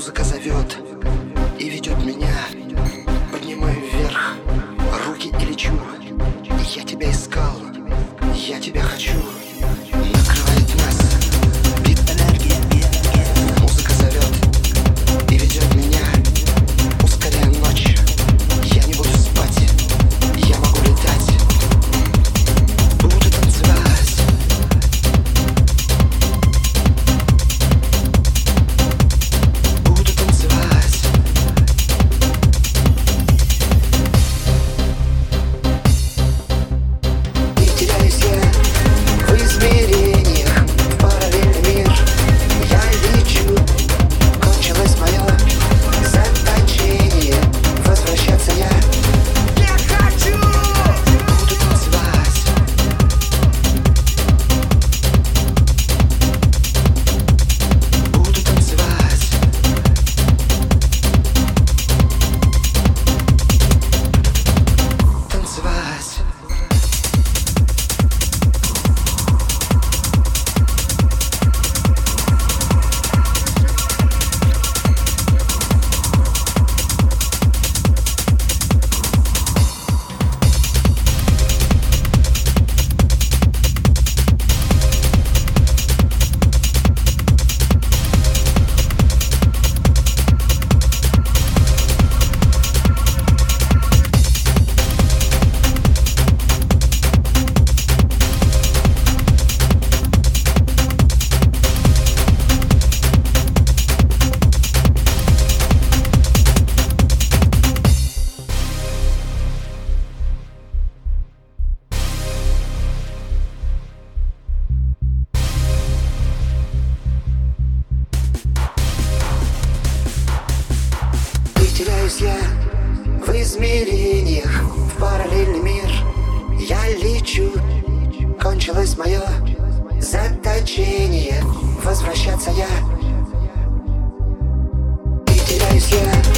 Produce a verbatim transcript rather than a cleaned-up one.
Музыка зовет и ведет меня. Поднимаю вверх руки и лечу. Я тебя искал, я тебя хочу. Накрывает нас бит энергии. Музыка зовет и ведет меня. Ускоряя ночь, я не буду спать. Я могу летать, буду танцевать. Буду танцевать. И теряюсь я в измерениях, в параллельный мир. Я лечу, кончилось мое заточение. Возвращаться я не хочу. Буду танцевать. Буду танцевать. Танцевать. Теряюсь я в измерениях, в параллельный мир. Я лечу, кончилось мое заточение. Возвращаться я и теряюсь я.